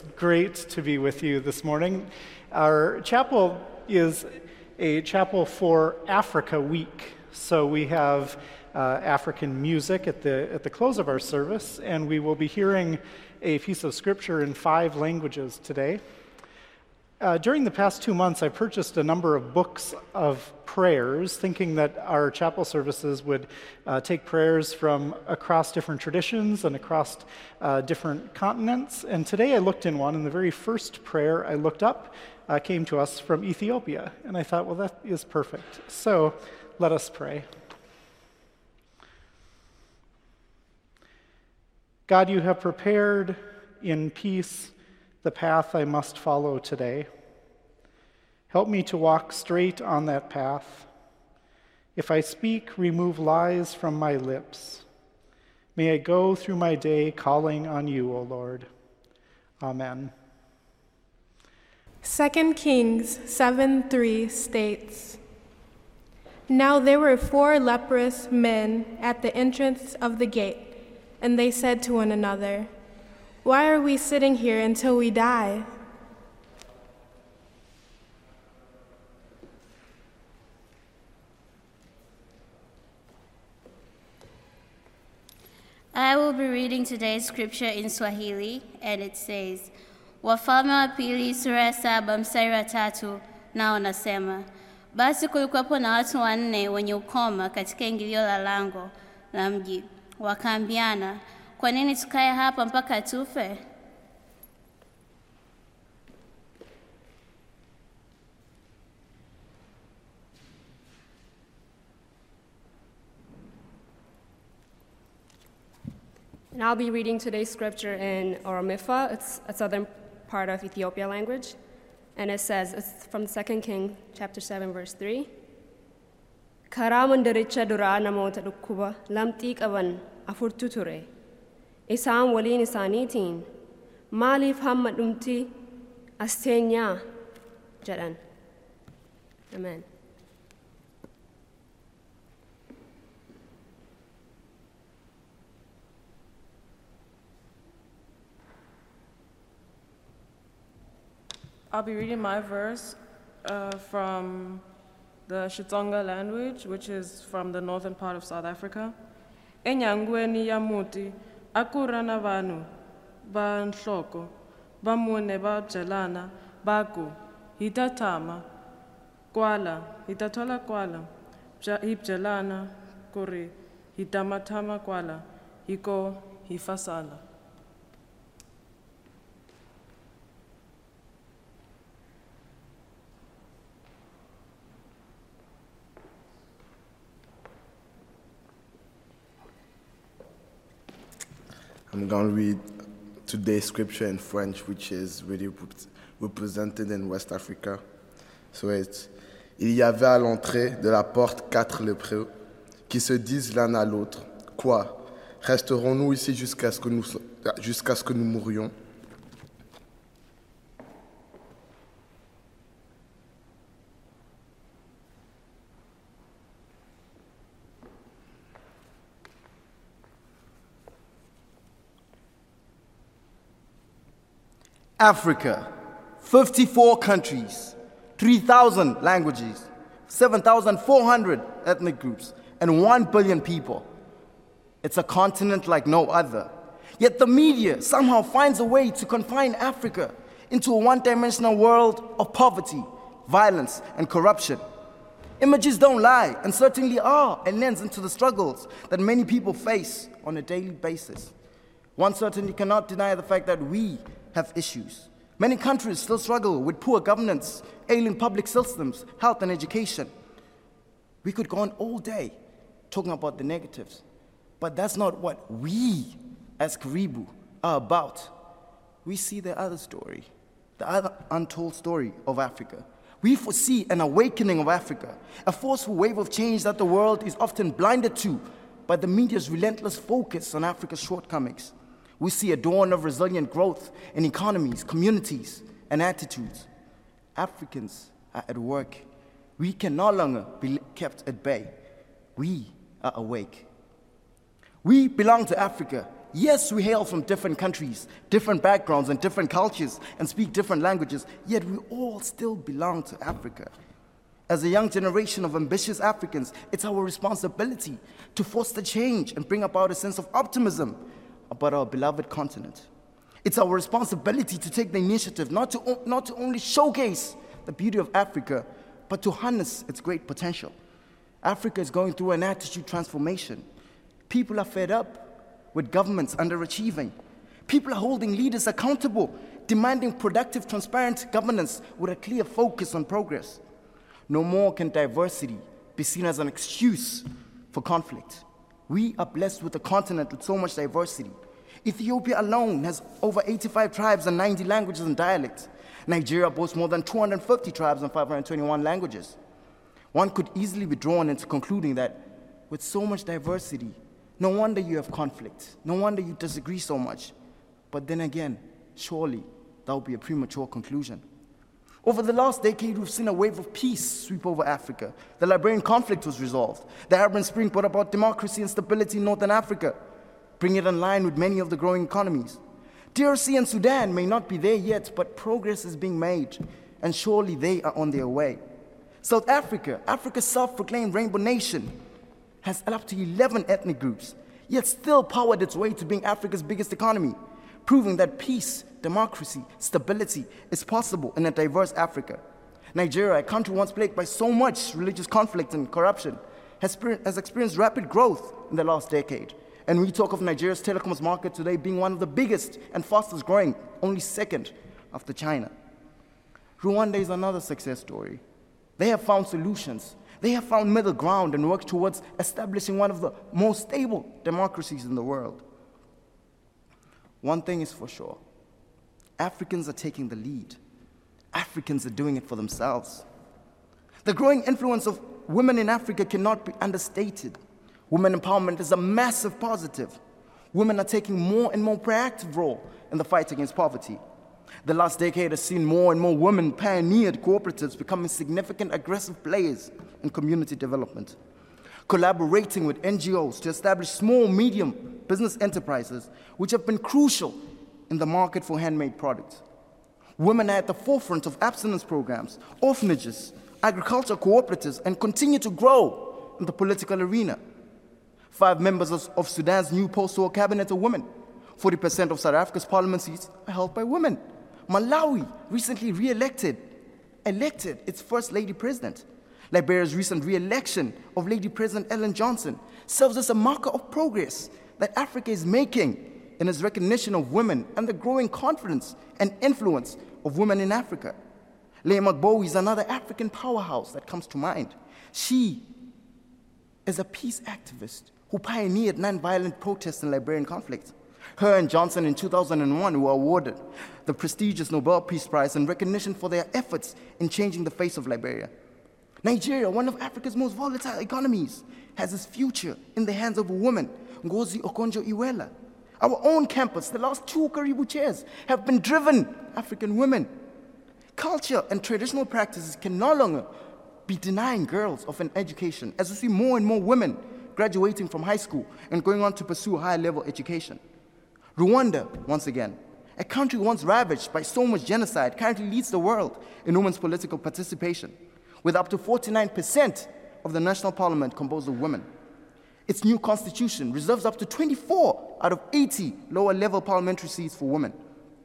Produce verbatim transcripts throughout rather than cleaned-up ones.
It's great to be with you this morning. Our chapel is a chapel for Africa Week. So we have uh, African music at the at the close of our service, and we will be hearing a piece of scripture in five languages today. Uh, during the past two months, I purchased a number of books of prayers, thinking that our chapel services would uh, take prayers from across different traditions and across uh, different continents. And today I looked in one, and the very first prayer I looked up uh, came to us from Ethiopia. And I thought, well, that is perfect. So let us pray. God, you have prepared in peace the path I must follow today. Help me to walk straight on that path. If I speak, remove lies from my lips. May I go through my day calling on you, O Lord. Amen. Second Kings seven three states, Now there were four leprous men at the entrance of the gate, and they said to one another, Why are we sitting here until we die? I will be reading today's scripture in Swahili, and it says, Wafalme wa Pili sura ya saba mstari wa tatu nao nasema, Basi kulikuwepo na watu wanne wenye ukoma katika ingilio la lango la mji. Wakaambiana, kwa nini tukae hapa mpaka tufe? And I'll be reading today's scripture in Oromifa. It's a southern part of Ethiopia language. And it says, it's from Second King, chapter seven, verse three. Karaa mandaricha duraa namoota dhukkuba lamxii qaban afurtu ture. Isaan waliin isaaniitiin, maaliif hamma dhumti as teenyaa jedhan. Amen. I'll be reading my verse uh, from the Xitsonga language, which is from the northern part of South Africa. Enyangweni ya muti akura na vanhu va nhloko va mune va byelana va ku hi ta tshama kwala hi ta thola kwala hi byelana ku ri hi ta matshama kwala hiko hi fasala. I'm going to read today's scripture in French, which is really represented in West Africa. So it's, il y avait à l'entrée de la porte quatre lépreux qui se disent l'un à l'autre, quoi, resterons-nous ici jusqu'à ce que nous, jusqu'à ce que nous mourions? Africa, fifty-four countries, three thousand languages, seven thousand four hundred ethnic groups, and one billion people. It's a continent like no other. Yet the media somehow finds a way to confine Africa into a one-dimensional world of poverty, violence, and corruption. Images don't lie, and certainly are a lens into the struggles that many people face on a daily basis. One certainly cannot deny the fact that we have issues. Many countries still struggle with poor governance, ailing public systems, health, and education. We could go on all day talking about the negatives, but that's not what we as Karibu are about. We see the other story, the other untold story of Africa. We foresee an awakening of Africa, a forceful wave of change that the world is often blinded to by the media's relentless focus on Africa's shortcomings. We see a dawn of resilient growth in economies, communities, and attitudes. Africans are at work. We can no longer be kept at bay. We are awake. We belong to Africa, Yes, we hail from different countries, different backgrounds, and different cultures, and speak different languages, yet we all still belong to Africa. As a young generation of ambitious Africans, it's our responsibility to foster change and bring about a sense of optimism about our beloved continent. It's our responsibility to take the initiative not to, not to only showcase the beauty of Africa, but to harness its great potential. Africa is going through an attitude transformation. People are fed up with governments underachieving. People are holding leaders accountable, demanding productive, transparent governance with a clear focus on progress. No more can diversity be seen as an excuse for conflict. We are blessed with a continent with so much diversity. Ethiopia alone has over eighty-five tribes and ninety languages and dialects. Nigeria boasts more than two hundred fifty tribes and five hundred twenty-one languages. One could easily be drawn into concluding that with so much diversity, no wonder you have conflict. No wonder you disagree so much. But then again, surely that would be a premature conclusion. Over the last decade, we've seen a wave of peace sweep over Africa. The Liberian conflict was resolved. The Arab Spring brought about democracy and stability in Northern Africa, bringing it in line with many of the growing economies. D R C and Sudan may not be there yet, but progress is being made, and surely they are on their way. South Africa, Africa's self-proclaimed rainbow nation, has up to eleven ethnic groups, yet still powered its way to being Africa's biggest economy, proving that peace, democracy, stability is possible in a diverse Africa. Nigeria, a country once plagued by so much religious conflict and corruption, has, has experienced rapid growth in the last decade. And we talk of Nigeria's telecoms market today being one of the biggest and fastest growing, only second after China. Rwanda is another success story. They have found solutions. They have found middle ground and worked towards establishing one of the most stable democracies in the world. One thing is for sure. Africans are taking the lead. Africans are doing it for themselves. The growing influence of women in Africa cannot be understated. Women empowerment is a massive positive. Women are taking more and more proactive role in the fight against poverty. The last decade has seen more and more women pioneered cooperatives becoming significant aggressive players in community development, collaborating with N G Os to establish small, medium business enterprises, which have been crucial in the market for handmade products. Women are at the forefront of abstinence programs, orphanages, agricultural cooperatives, and continue to grow in the political arena. Five members of, of Sudan's new post-war cabinet are women. forty percent of South Africa's parliament seats are held by women. Malawi recently re-elected, elected its first lady president. Liberia's recent re-election of Lady President Ellen Johnson serves as a marker of progress that Africa is making in its recognition of women and the growing confidence and influence of women in Africa. Leah Magbowi is another African powerhouse that comes to mind. She is a peace activist who pioneered nonviolent protests in Liberian conflict. Her and Johnson in two thousand one were awarded the prestigious Nobel Peace Prize in recognition for their efforts in changing the face of Liberia. Nigeria, one of Africa's most volatile economies, has its future in the hands of a woman, Ngozi Okonjo-Iweala. Our own campus, the last two Karibu chairs, have been driven African women. Culture and traditional practices can no longer be denying girls of an education, as we see more and more women graduating from high school and going on to pursue higher level education. Rwanda, once again, a country once ravaged by so much genocide, currently leads the world in women's political participation, with up to forty-nine percent of the national parliament composed of women. Its new constitution reserves up to twenty-four out of eighty lower-level parliamentary seats for women.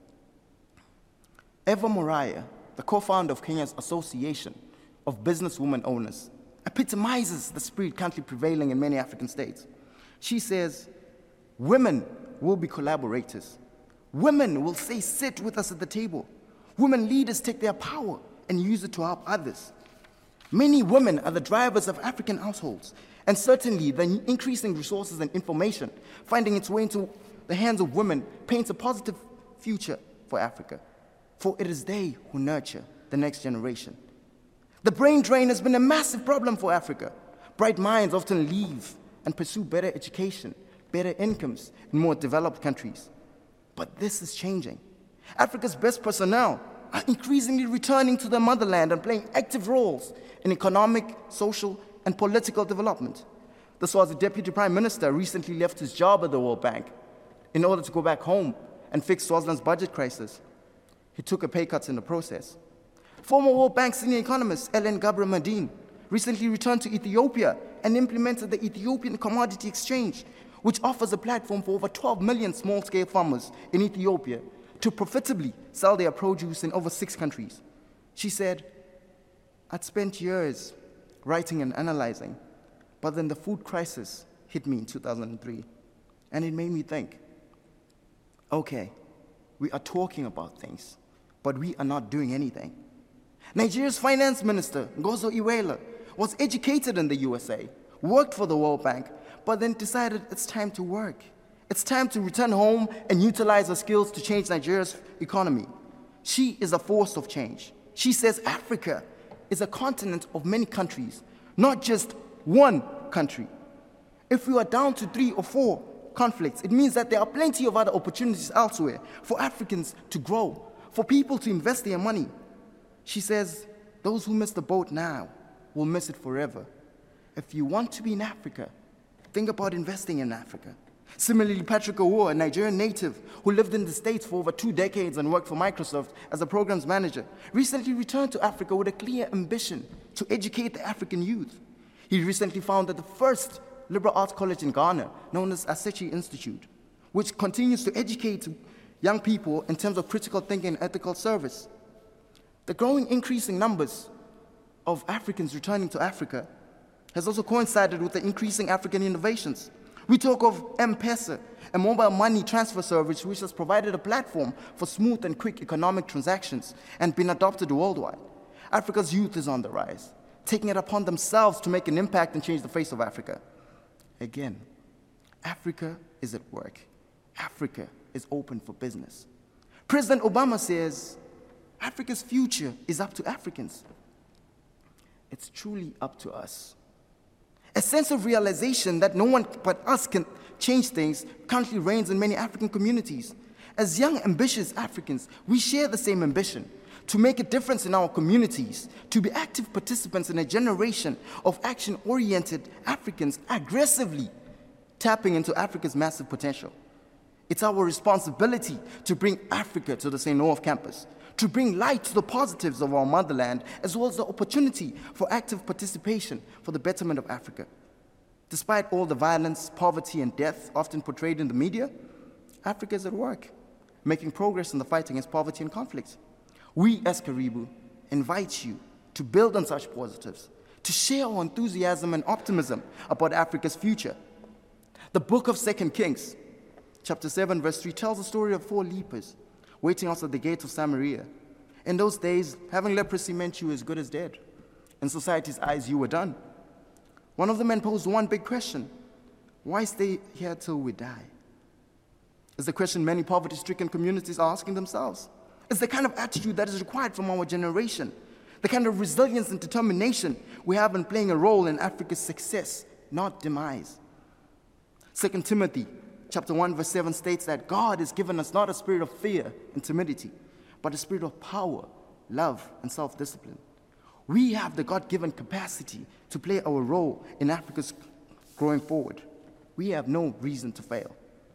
Eva Moriah, the co-founder of Kenya's Association of Businesswomen Owners, epitomizes the spirit currently prevailing in many African states. She says, women will be collaborators. Women will say, sit with us at the table. Women leaders take their power and use it to help others. Many women are the drivers of African households, and certainly the increasing resources and information finding its way into the hands of women paints a positive future for Africa, for it is they who nurture the next generation. The brain drain has been a massive problem for Africa. Bright minds often leave and pursue better education, better incomes in more developed countries. But this is changing. Africa's best personnel are increasingly returning to their motherland and playing active roles in economic, social, and political development. The Swazi Deputy Prime Minister recently left his job at the World Bank in order to go back home and fix Swaziland's budget crisis. He took a pay cut in the process. Former World Bank senior economist Ellen Gabramadine recently returned to Ethiopia and implemented the Ethiopian Commodity Exchange, which offers a platform for over twelve million small-scale farmers in Ethiopia to profitably sell their produce in over six countries. She said, "I'd spent years writing and analyzing, but then the food crisis hit me in two thousand three, and it made me think, okay, we are talking about things, but we are not doing anything." Nigeria's finance minister, Ngozo Iweala, was educated in the U S A, worked for the World Bank, but then decided it's time to work. It's time to return home and utilize her skills to change Nigeria's economy. She is a force of change. She says Africa is a continent of many countries, not just one country. If we are down to three or four conflicts, it means that there are plenty of other opportunities elsewhere for Africans to grow, for people to invest their money. She says, those who miss the boat now will miss it forever. If you want to be in Africa, think about investing in Africa. Similarly, Patrick Owo, a Nigerian native who lived in the States for over two decades and worked for Microsoft as a programs manager, recently returned to Africa with a clear ambition to educate the African youth. He recently founded the first liberal arts college in Ghana, known as Asechi Institute, which continues to educate young people in terms of critical thinking and ethical service. The growing increasing numbers of Africans returning to Africa has also coincided with the increasing African innovations. We talk of M-Pesa, a mobile money transfer service which has provided a platform for smooth and quick economic transactions and been adopted worldwide. Africa's youth is on the rise, taking it upon themselves to make an impact and change the face of Africa. Again, Africa is at work. Africa is open for business. President Obama says, Africa's future is up to Africans. It's truly up to us. A sense of realization that no one but us can change things currently reigns in many African communities. As young, ambitious Africans, we share the same ambition to make a difference in our communities, to be active participants in a generation of action-oriented Africans aggressively tapping into Africa's massive potential. It's our responsibility to bring Africa to the Saint North campus, to bring light to the positives of our motherland, as well as the opportunity for active participation for the betterment of Africa. Despite all the violence, poverty, and death often portrayed in the media, Africa is at work, making progress in the fight against poverty and conflict. We, as Karibu, invite you to build on such positives, to share our enthusiasm and optimism about Africa's future. The book of Second Kings, chapter seven, verse three, tells the story of four lepers waiting outside the gate of Samaria. In those days, having leprosy meant you were as good as dead. In society's eyes, you were done. One of the men posed one big question: why stay here till we die? It's the question many poverty-stricken communities are asking themselves. It's the kind of attitude that is required from our generation, the kind of resilience and determination we have in playing a role in Africa's success, not demise. Second Timothy chapter one, verse seven states that God has given us not a spirit of fear and timidity, but a spirit of power, love, and self-discipline. We have the God-given capacity to play our role in Africa's growing forward. We have no reason to fail.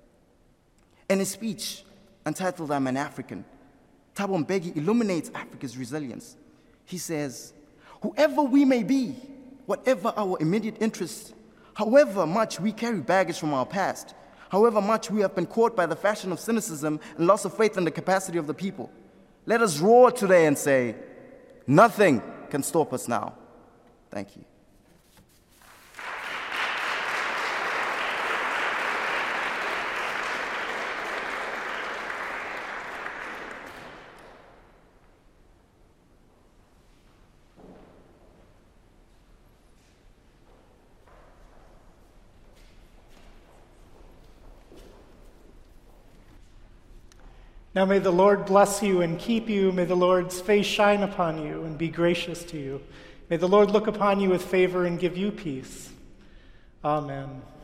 In his speech entitled I'm an African, Thabo Mbeki illuminates Africa's resilience. He says, whoever we may be, whatever our immediate interests, however much we carry baggage from our past, however much we have been caught by the fashion of cynicism and loss of faith in the capacity of the people, let us roar today and say, nothing can stop us now. Thank you. Now may the Lord bless you and keep you. May the Lord's face shine upon you and be gracious to you. May the Lord look upon you with favor and give you peace. Amen.